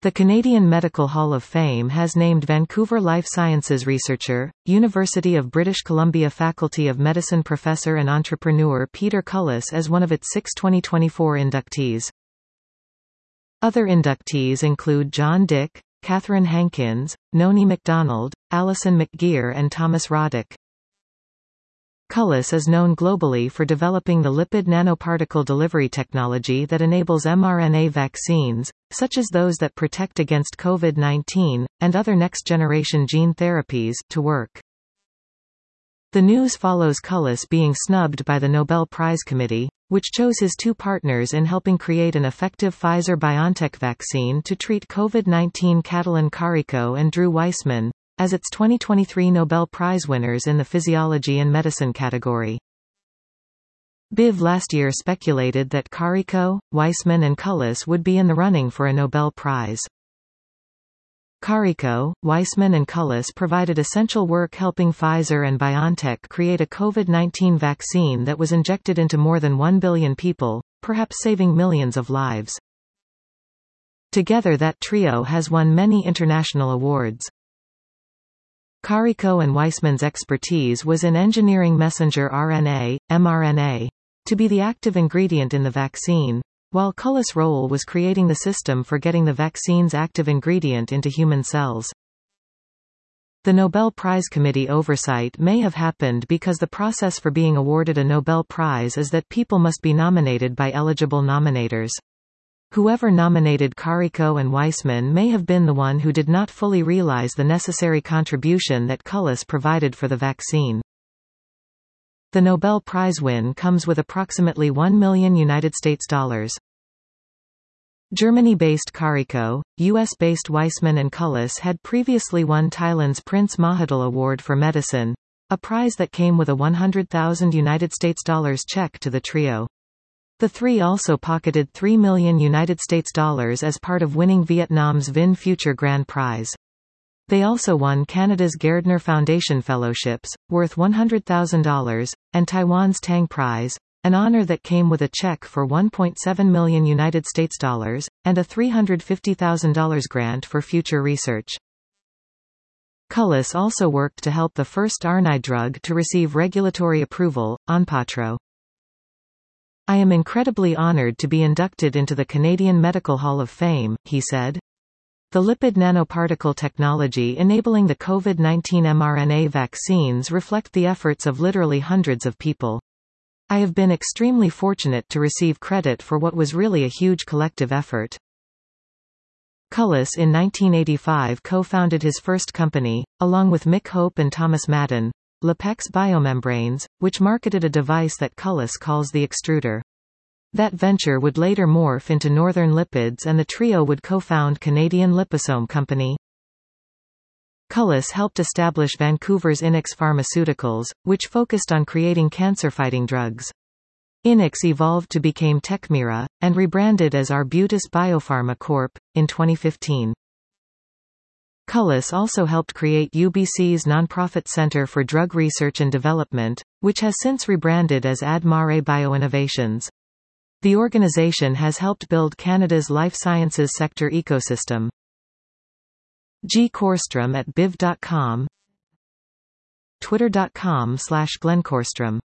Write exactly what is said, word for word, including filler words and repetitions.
The Canadian Medical Hall of Fame has named Vancouver Life Sciences researcher, University of British Columbia Faculty of Medicine professor and entrepreneur Peter Cullis as one of its six twenty twenty-four inductees. Other inductees include John Dick, Catherine Hankins, Noni MacDonald, Alison McGeer and Thomas Roddick. Cullis is known globally for developing the lipid nanoparticle delivery technology that enables mRNA vaccines, such as those that protect against COVID nineteen, and other next-generation gene therapies, to work. The news follows Cullis being snubbed by the Nobel Prize Committee, which chose his two partners in helping create an effective Pfizer-BioNTech vaccine to treat COVID nineteen, Katalin Karikó and Drew Weissman, as its twenty twenty-three Nobel Prize winners in the Physiology and Medicine category. B I V last year speculated that Karikó, Weissman and Cullis would be in the running for a Nobel Prize. Karikó, Weissman and Cullis provided essential work helping Pfizer and BioNTech create a COVID nineteen vaccine that was injected into more than one billion people, perhaps saving millions of lives. Together that trio has won many international awards. Karikó and Weissman's expertise was in engineering messenger R N A, mRNA, to be the active ingredient in the vaccine, while Cullis' role was creating the system for getting the vaccine's active ingredient into human cells. The Nobel Prize Committee oversight may have happened because the process for being awarded a Nobel Prize is that people must be nominated by eligible nominators. Whoever nominated Karikó and Weissman may have been the one who did not fully realize the necessary contribution that Cullis provided for the vaccine. The Nobel Prize win comes with approximately one million United States dollars. Germany-based Karikó, U S-based Weissman and Cullis had previously won Thailand's Prince Mahidol Award for Medicine, a prize that came with a one hundred thousand United States dollars check to the trio. The three also pocketed three million United States dollars as part of winning Vietnam's Vin Future Grand Prize. They also won Canada's Gairdner Foundation Fellowships, worth one hundred thousand dollars, and Taiwan's Tang Prize, an honor that came with a check for one point seven million United States dollars, and a three hundred fifty thousand dollars grant for future research. Cullis also worked to help the first R N A drug to receive regulatory approval, Onpattro. "I am incredibly honored to be inducted into the Canadian Medical Hall of Fame," he said. "The lipid nanoparticle technology enabling the COVID nineteen mRNA vaccines reflect the efforts of literally hundreds of people. I have been extremely fortunate to receive credit for what was really a huge collective effort." Cullis in nineteen eighty-five co-founded his first company, along with Mick Hope and Thomas Madden, Lepex Biomembranes, which marketed a device that Cullis calls the extruder. That venture would later morph into Northern Lipids and the trio would co-found Canadian Liposome Company. Cullis helped establish Vancouver's Innex Pharmaceuticals, which focused on creating cancer-fighting drugs. Innex evolved to become Tecmira, and rebranded as Arbutus Biopharma Corp, in twenty fifteen. Cullis also helped create U B C's nonprofit Centre for Drug Research and Development, which has since rebranded as Ad Mare Bioinnovations. The organization has helped build Canada's life sciences sector ecosystem. G. Korstrom at biv dot com, twitter dot com slash Glenn Korstrom.